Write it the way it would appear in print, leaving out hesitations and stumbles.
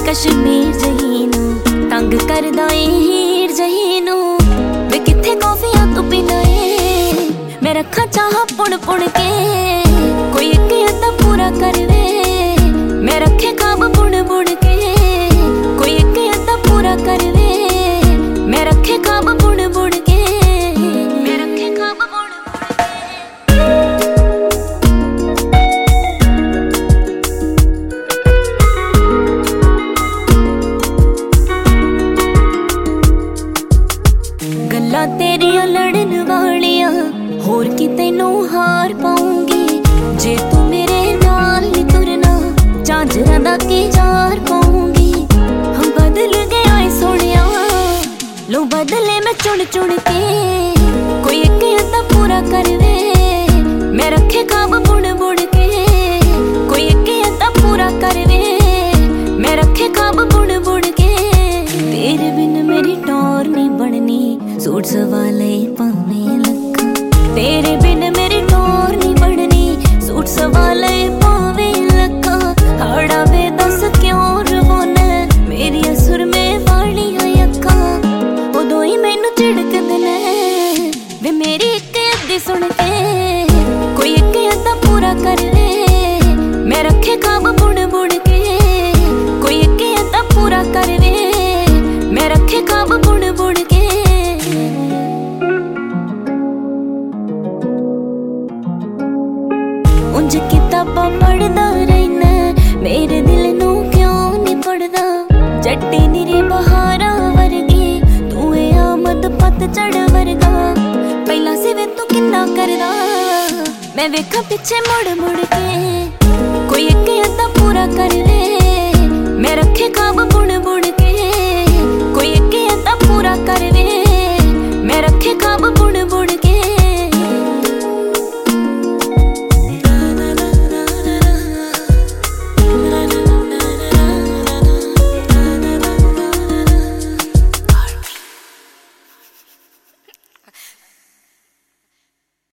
कश्मीर जहीनू तंग करदा ए हीर जहीनू वे किथे कॉफियां तू पीना ए मैं रखा चाह पुण पुण के कोई एक अद्धा पूरा कर वे मैं रखे खाब बुण बुण के कोई एक अद्धा पूरा कर वे मैं रखे खाब बुण बुण के मैं रखे खाब बुण गल्लां तेरियां लड़न वालियां होर की तैनू हार पाऊंगी जे तू मेरे नाल नी तुरना झांझरां दा की जार पाऊंगी हम बदल गए आए सोनिया लो बदले मैं चुन चुन के कोई एक अद्धा पूरा कर वे मैं रखे खाब बुण बुण के कोई एक अद्धा पूरा कर वे मैं रखे खाब बुण बुण के तेरे बिन मेरी टोर नहीं बननी सूट सवाले पावे लक्खा तेरे बिन मेरी टोर नहीं बननी सूट सवाले पावे लक्खा हाड़ा वे दस क्यों रवाना मेरी असुर में वालियां अक्खां उदों ही मैनू झिड़क देना वे मेरी एक अद्धी सुन के कोई एक अद्धा पूरा कर वे मैं रखे खाब बुण बुण के कोई एक अद्धा पूरा कर वे मैं रखे खाब बुण बुण के उंज किताबां पढ़दा रहना मेरे दिल नू क्यों नहीं पढ़दा जट्टी निरे बहारा वर्गी तू ए आमद पतझड़ वर्गा पहला से वे तू किन्ना करदा मैं वेखा पिछे मुड़ मुड़ के कोई एक अद्धा पूरा कर वे मैं रखे खाब बुण बुण